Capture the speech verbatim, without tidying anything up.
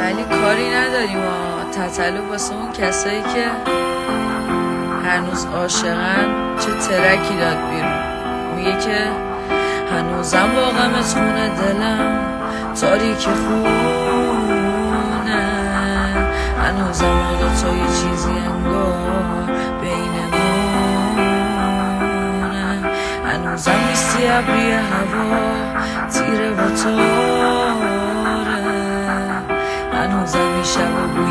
ولی کاری نداریم ها. تتلو واسه اون کسایی که هنوز عاشقن چه ترکی داد بیرون. میگه که هنوزم با غمت خونه دلم تاریک خونه، هنوزم با تو یه چیزی انگار بینمونه، هنوزم نیستی ابری هوا تیره و تاره، هنوزم این شب